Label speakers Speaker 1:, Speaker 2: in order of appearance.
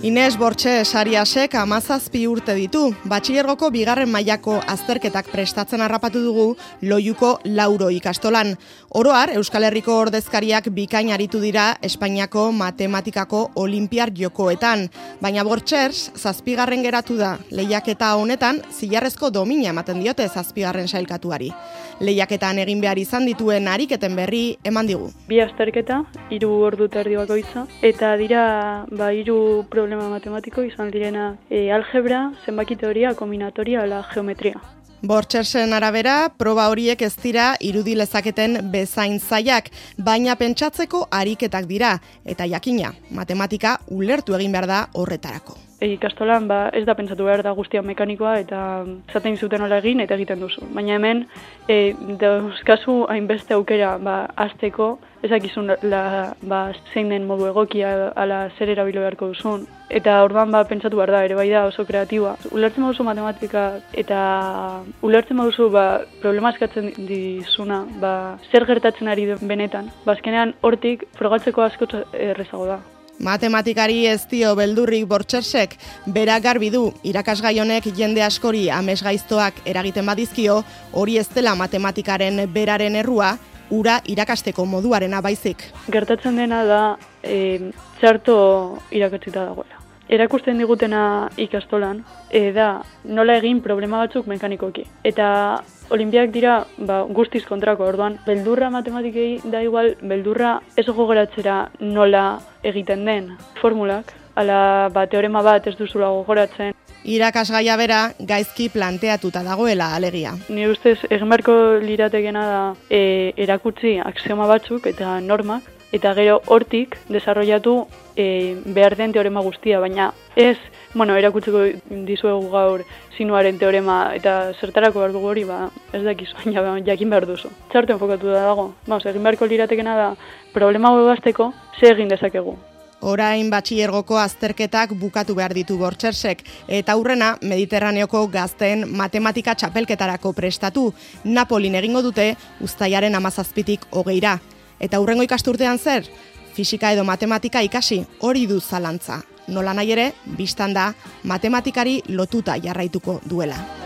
Speaker 1: Ines Bortxe Sariasek 17 urte ditu. Batxilergoko bigarren mailako azterketak prestatzen harrapatu dugu Loiuko Lauro ikastolan. Oroar, Euskal Herriko ordezkariak bikain aritu dira Espainiako matematikako olinpiar jokoetan. Baina Bortxers, 7. geratu da. Lehiaketa honetan, zilarrezko domina ematen diote 7. sailkatuari. Lehiaketan egin behar izan dituen ariketen berri eman digu.
Speaker 2: 2 azterketa, 3 ordu eta erdi bakoitza, eta dira 3 problema matematiko izan direna algebra, zenbaki teoria, kombinatoria ala geometria.
Speaker 1: Bortxersen arabera, proba horiek ez dira irudi lezaketen bezain zailak, baina pentsatzeko ariketak dira, eta jakina, matematika ulertu egin behar da horretarako.
Speaker 2: Ikastolan ez da pentsatu behar da guztia mekanikoa eta zaten zuten hola egin eta egiten duzu. Baina hemen dauzkazu hainbeste aukera hasteko, ezakizun zein den modu egokia ala zer erabilo beharko duzun. Eta orduan pentsatu behar da, ere bai da oso kreatiba. Ulertzen baduzu matematika eta ulertzen baduzu problema eskatzen dizuna, zer gertatzen ari den benetan. Azkenean hortik frogatzeko asko errezago da.
Speaker 1: Matematikari ez dio beldurrik Bortxersek, berak garbi du, irakasgai honek jende askori amesgaiztoak eragiten badizkio, hori ez dela matematikaren beraren errua, ura irakasteko moduarena baizik.
Speaker 2: Gertatzen dena da txarto irakatsita dagoela. Erakusten digutena ikastolan, da nola egin problema batzuk mekanikoki. Eta olinpiak dira guztiz kontrako, orduan, beldurra matematikei da igual, beldurra ez gogoratzera nola egiten den formulak, ala teorema bat ez duzula gogoratzen.
Speaker 1: Irakasgaia bera gaizki planteatuta dagoela alegia.
Speaker 2: Ni ustez, egin beharko liratekena da erakutsi axioma batzuk eta normak, eta gero hortik desarrollatu behar den teorema guztia, baina ez, erakutsiko dizuegu gaur sinuaren teorema eta zertarako behar dugu hori, ez dakizu, baina jakin behar duzu. Txartu enfokatu da dago, egin beharko liratekena da problema hau ebazteko, ze egin dezakegu.
Speaker 1: Orain batxilergoko azterketak bukatu behar ditu Bortxersek, eta aurrena Mediterraneoko gazteen matematika txapelketarako prestatu. Napolin egingo dute uztailaren 17tik 20ra. Eta hurrengo ikasturtean zer? Fisika edo matematika ikasi, hori du zalantza. Nola nahi ere, bistan da, matematikari lotuta jarraituko duela.